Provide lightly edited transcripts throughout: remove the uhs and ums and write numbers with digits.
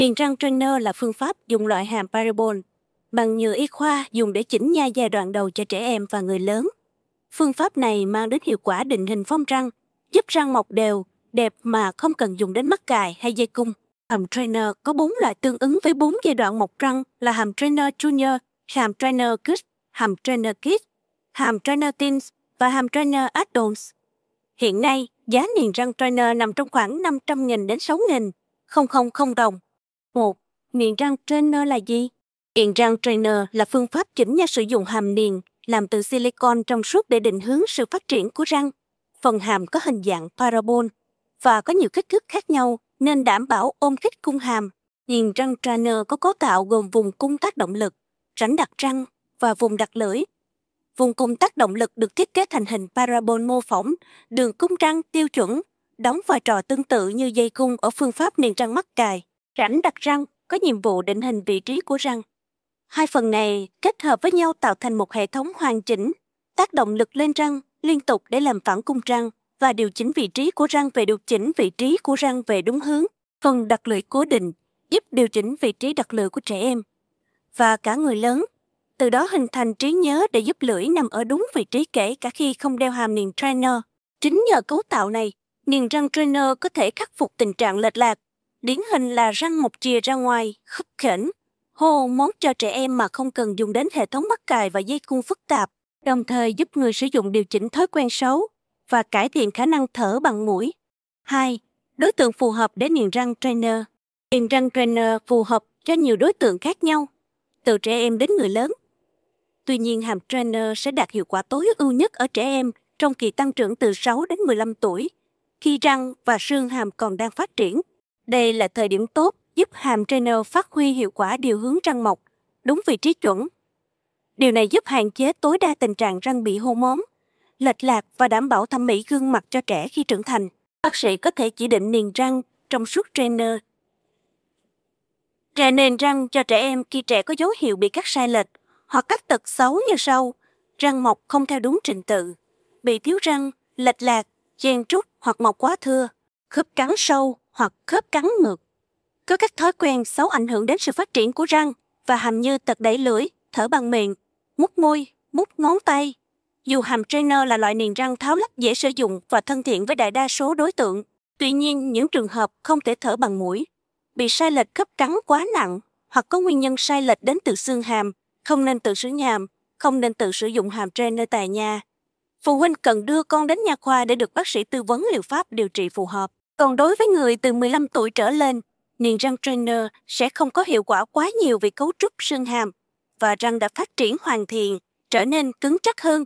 Niềng răng trainer là phương pháp dùng loại hàm parabol bằng nhựa y khoa dùng để chỉnh nha giai đoạn đầu cho trẻ em và người lớn. Phương pháp này mang đến hiệu quả định hình form răng, giúp răng mọc đều, đẹp mà không cần dùng đến mắc cài hay dây cung. Hàm trainer có 4 loại tương ứng với 4 giai đoạn mọc răng là hàm trainer junior, hàm trainer kids, hàm trainer kids, hàm trainer teens và hàm trainer adults. Hiện nay, giá niềng răng trainer nằm trong khoảng 500.000 đến 6.000 đồng. 1. Niềng răng trainer là gì? Niềng răng trainer là phương pháp chỉnh nha sử dụng hàm niềng làm từ silicon trong suốt để định hướng sự phát triển của răng. Phần hàm có hình dạng parabol và có nhiều kích thước khác nhau nên đảm bảo ôm khít cung hàm. Niềng răng trainer có cấu tạo gồm vùng cung tác động lực, rãnh đặt răng và vùng đặt lưỡi. Vùng cung tác động lực được thiết kế thành hình parabol mô phỏng đường cung răng tiêu chuẩn, đóng vai trò tương tự như dây cung ở phương pháp niềng răng mắc cài. Rãnh đặt răng có nhiệm vụ định hình vị trí của răng. Hai phần này kết hợp với nhau tạo thành một hệ thống hoàn chỉnh, tác động lực lên răng liên tục để làm phẳng cung răng và điều chỉnh vị trí của răng về điều chỉnh vị trí của răng về đúng hướng. Phần đặt lưỡi cố định giúp điều chỉnh vị trí đặt lưỡi của trẻ em và cả người lớn, từ đó hình thành trí nhớ để giúp lưỡi nằm ở đúng vị trí kể cả khi không đeo hàm niềng trainer. Chính nhờ cấu tạo này, niềng răng trainer có thể khắc phục tình trạng lệch lạc, điển hình là răng mọc chìa ra ngoài, khấp khểnh, hô món cho trẻ em mà không cần dùng đến hệ thống mắc cài và dây cung phức tạp, đồng thời giúp người sử dụng điều chỉnh thói quen xấu và cải thiện khả năng thở bằng mũi. 2. Đối tượng phù hợp để niềng răng trainer. Niềng răng trainer phù hợp cho nhiều đối tượng khác nhau, từ trẻ em đến người lớn. Tuy nhiên, hàm trainer sẽ đạt hiệu quả tối ưu nhất ở trẻ em trong kỳ tăng trưởng từ 6 đến 15 tuổi, khi răng và xương hàm còn đang phát triển. Đây là thời điểm tốt giúp hàm trainer phát huy hiệu quả điều hướng răng mọc, đúng vị trí chuẩn. Điều này giúp hạn chế tối đa tình trạng răng bị hô móm, lệch lạc và đảm bảo thẩm mỹ gương mặt cho trẻ khi trưởng thành. Bác sĩ có thể chỉ định niềng răng trong suốt trainer. Rè nền răng cho trẻ em khi trẻ có dấu hiệu bị cắt sai lệch hoặc các tật xấu như sau: răng mọc không theo đúng trình tự, bị thiếu răng, lệch lạc, chen trúc hoặc mọc quá thưa, khớp cắn sâu hoặc khớp cắn ngược. Có các thói quen xấu ảnh hưởng đến sự phát triển của răng và hàm như tật đẩy lưỡi, thở bằng miệng, mút môi, mút ngón tay. Dù hàm trainer là loại niềng răng tháo lắp dễ sử dụng và thân thiện với đại đa số đối tượng, tuy nhiên những trường hợp không thể thở bằng mũi, bị sai lệch khớp cắn quá nặng hoặc có nguyên nhân sai lệch đến từ xương hàm, không nên tự sửa hàm, không nên tự sử dụng hàm trainer tại nhà. Phụ huynh cần đưa con đến nha khoa để được bác sĩ tư vấn liệu pháp điều trị phù hợp. Còn đối với người từ 15 tuổi trở lên, niềng răng trainer sẽ không có hiệu quả quá nhiều vì cấu trúc xương hàm và răng đã phát triển hoàn thiện, trở nên cứng chắc hơn,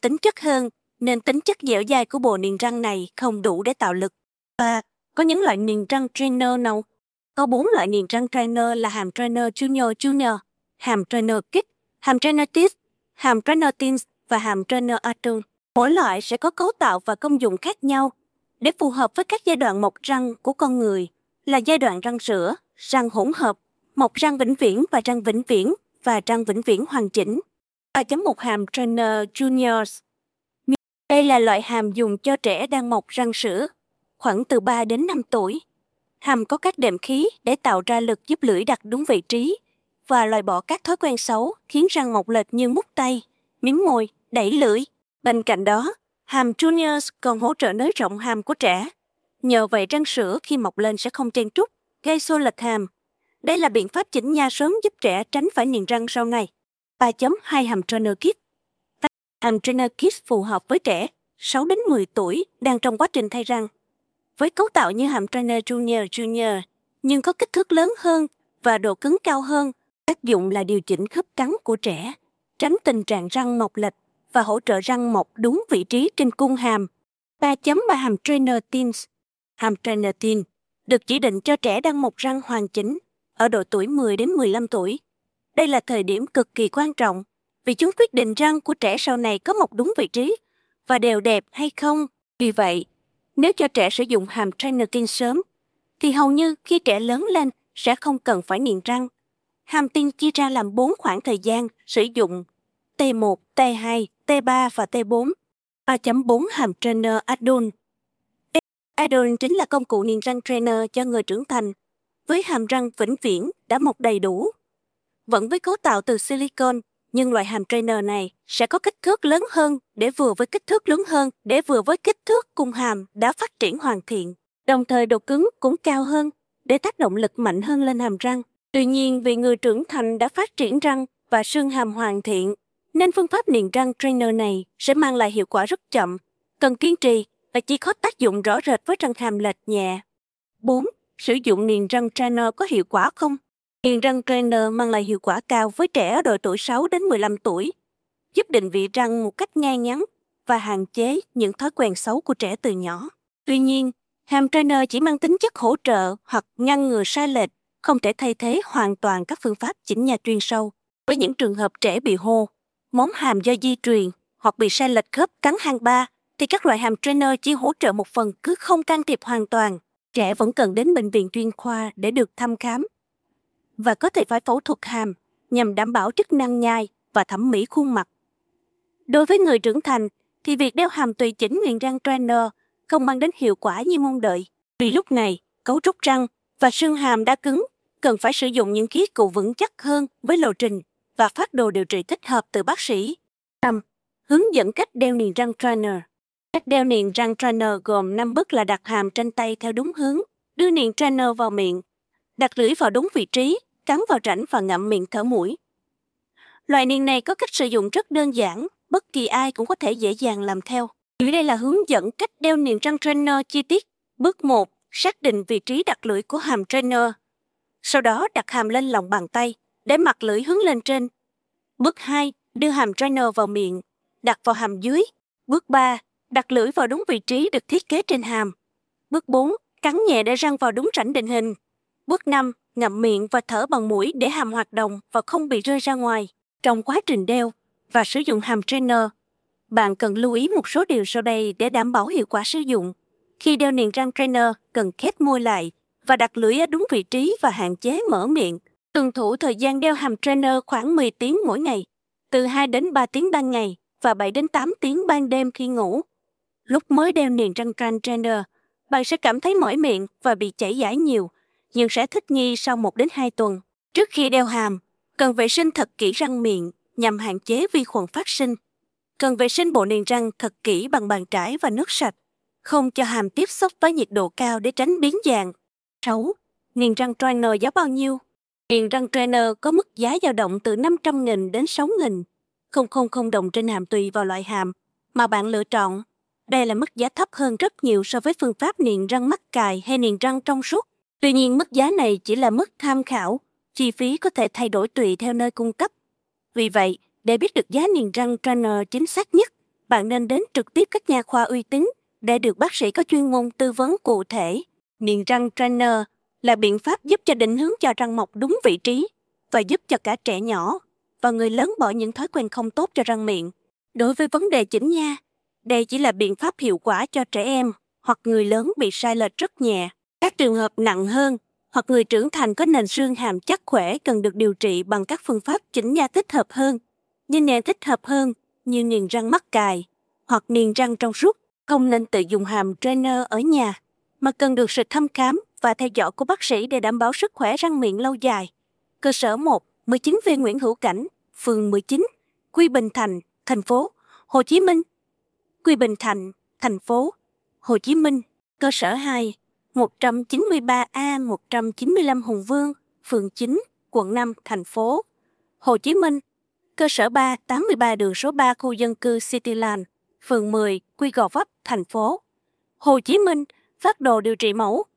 nên tính chất dẻo dai của bộ niềng răng này không đủ để tạo lực. Và có những loại niềng răng trainer nào? Có 4 loại niềng răng trainer là hàm trainer junior, hàm trainer kids, hàm trainer teens, hàm trainer teens và hàm trainer adult. Mỗi loại sẽ có cấu tạo và công dụng khác nhau để phù hợp với các giai đoạn mọc răng của con người, là giai đoạn răng sữa, răng hỗn hợp, mọc răng vĩnh viễn và răng vĩnh viễn hoàn chỉnh. 3.1 hàm trainer juniors. Đây là loại hàm dùng cho trẻ đang mọc răng sữa, khoảng từ 3 đến 5 tuổi. Hàm có các đệm khí để tạo ra lực giúp lưỡi đặt đúng vị trí và loại bỏ các thói quen xấu khiến răng mọc lệch như mút tay, miếm môi, đẩy lưỡi. Bên cạnh đó, hàm juniors còn hỗ trợ nới rộng hàm của trẻ. Nhờ vậy răng sữa khi mọc lên sẽ không chen trúc, gây xô lệch hàm. Đây là biện pháp chỉnh nha sớm giúp trẻ tránh phải niềng răng sau này. 3.2 hàm trainer kids. Hàm trainer kids phù hợp với trẻ 6 đến 10 tuổi đang trong quá trình thay răng. Với cấu tạo như hàm trainer junior, nhưng có kích thước lớn hơn và độ cứng cao hơn, tác dụng là điều chỉnh khớp cắn của trẻ, tránh tình trạng răng mọc lệch và hỗ trợ răng mọc đúng vị trí trên cung hàm. 3.3 hàm trainer teens. Hàm trainer teen được chỉ định cho trẻ đang mọc răng hoàn chỉnh ở độ tuổi 10 đến 15 tuổi. Đây là thời điểm cực kỳ quan trọng vì chúng quyết định răng của trẻ sau này có mọc đúng vị trí và đều đẹp hay không. Vì vậy, nếu cho trẻ sử dụng hàm trainer teen sớm, thì hầu như khi trẻ lớn lên sẽ không cần phải niềng răng. Hàm teen chia ra làm 4 khoảng thời gian sử dụng: T1, T2, T3 và T4. 3.4 hàm trainer adult. Adult chính là công cụ niềng răng trainer cho người trưởng thành. với hàm răng vĩnh viễn đã mọc đầy đủ. Vẫn với cấu tạo từ silicon, nhưng loại hàm trainer này sẽ có kích thước lớn hơn để vừa với kích thước lớn hơn để vừa với kích thước cùng hàm đã phát triển hoàn thiện. Đồng thời độ cứng cũng cao hơn để tác động lực mạnh hơn lên hàm răng. Tuy nhiên, vì người trưởng thành đã phát triển răng và xương hàm hoàn thiện, nên phương pháp niềng răng trainer này sẽ mang lại hiệu quả rất chậm, cần kiên trì và chỉ có tác dụng rõ rệt với răng hàm lệch nhẹ. 4. Sử dụng niềng răng trainer có hiệu quả không? Niềng răng trainer mang lại hiệu quả cao với trẻ ở độ tuổi 6 đến 15 tuổi, giúp định vị răng một cách ngay ngắn và hạn chế những thói quen xấu của trẻ từ nhỏ. Tuy nhiên, hàm trainer chỉ mang tính chất hỗ trợ hoặc ngăn ngừa sai lệch, không thể thay thế hoàn toàn các phương pháp chỉnh nha chuyên sâu. Với những trường hợp trẻ bị hô, móng hàm do di truyền hoặc bị sai lệch khớp cắn hang ba, thì các loại hàm trainer chỉ hỗ trợ một phần cứ không can thiệp hoàn toàn. Trẻ vẫn cần đến bệnh viện chuyên khoa để được thăm khám và có thể phải phẫu thuật hàm nhằm đảm bảo chức năng nhai và thẩm mỹ khuôn mặt. Đối với người trưởng thành thì việc đeo hàm tùy chỉnh niềng răng trainer không mang đến hiệu quả như mong đợi. Vì lúc này, cấu trúc răng và xương hàm đã cứng, cần phải sử dụng những khí cụ vững chắc hơn với lộ trình và phác đồ điều trị thích hợp từ bác sĩ. 5. Hướng dẫn cách đeo niềng răng trainer. Cách đeo niềng răng trainer gồm 5 bước là đặt hàm trên tay theo đúng hướng, đưa niềng trainer vào miệng, đặt lưỡi vào đúng vị trí, cắn vào rãnh và ngậm miệng thở mũi. Loại niềng này có cách sử dụng rất đơn giản, bất kỳ ai cũng có thể dễ dàng làm theo. Dưới đây là hướng dẫn cách đeo niềng răng trainer chi tiết. Bước 1. Xác định vị trí đặt lưỡi của hàm trainer. Sau đó đặt hàm lên lòng bàn tay, để mặt lưỡi hướng lên trên. Bước 2. Đưa hàm trainer vào miệng, đặt vào hàm dưới. Bước 3. Đặt lưỡi vào đúng vị trí được thiết kế trên hàm. Bước 4. Cắn nhẹ để răng vào đúng rãnh định hình. Bước 5. Ngậm miệng và thở bằng mũi để hàm hoạt động và không bị rơi ra ngoài. Trong quá trình đeo và sử dụng hàm trainer, bạn cần lưu ý một số điều sau đây để đảm bảo hiệu quả sử dụng. Khi đeo niềng răng trainer, cần khép môi lại và đặt lưỡi ở đúng vị trí và hạn chế mở miệng. Tuân thủ thời gian đeo hàm trainer khoảng 10 tiếng mỗi ngày, từ 2 đến 3 tiếng ban ngày và 7 đến 8 tiếng ban đêm khi ngủ. Lúc mới đeo niềng răng trainer, bạn sẽ cảm thấy mỏi miệng và bị chảy dãi nhiều, nhưng sẽ thích nghi sau 1 đến 2 tuần. Trước khi đeo hàm, cần vệ sinh thật kỹ răng miệng nhằm hạn chế vi khuẩn phát sinh. Cần vệ sinh bộ niềng răng thật kỹ bằng bàn chải và nước sạch, không cho hàm tiếp xúc với nhiệt độ cao để tránh biến dạng. 6. Niềng răng trainer giá bao nhiêu? Niềng răng trainer có mức giá dao động từ 500.000 đến 6.000 đồng trên hàm tùy vào loại hàm mà bạn lựa chọn. Đây là mức giá thấp hơn rất nhiều so với phương pháp niềng răng mắc cài hay niềng răng trong suốt. Tuy nhiên, mức giá này chỉ là mức tham khảo, chi phí có thể thay đổi tùy theo nơi cung cấp. Vì vậy, để biết được giá niềng răng trainer chính xác nhất, bạn nên đến trực tiếp các nha khoa uy tín để được bác sĩ có chuyên môn tư vấn cụ thể. Niềng răng trainer là biện pháp giúp cho định hướng cho răng mọc đúng vị trí và giúp cho cả trẻ nhỏ và người lớn bỏ những thói quen không tốt cho răng miệng. Đối với vấn đề chỉnh nha, đây chỉ là biện pháp hiệu quả cho trẻ em hoặc người lớn bị sai lệch rất nhẹ. Các trường hợp nặng hơn hoặc người trưởng thành có nền xương hàm chắc khỏe cần được điều trị bằng các phương pháp chỉnh nha thích hợp hơn, như niềng răng mắc cài hoặc niềng răng trong suốt. Không nên tự dùng hàm trainer ở nhà, mà cần được sự thăm khám và theo dõi của bác sĩ để đảm bảo sức khỏe răng miệng lâu dài. Cơ sở 1, 19V Nguyễn Hữu Cảnh, phường 19, Quy Bình Thạnh, thành phố Hồ Chí Minh. Quy Bình Thạnh, thành phố Hồ Chí Minh. Cơ sở 2, 193A 195 Hùng Vương, phường 9, quận 5, thành phố Hồ Chí Minh. Cơ sở 3, 83 đường số 3 khu dân cư Cityland, phường 10, Quy Gò Vấp, thành phố Hồ Chí Minh. Phác đồ điều trị mẫu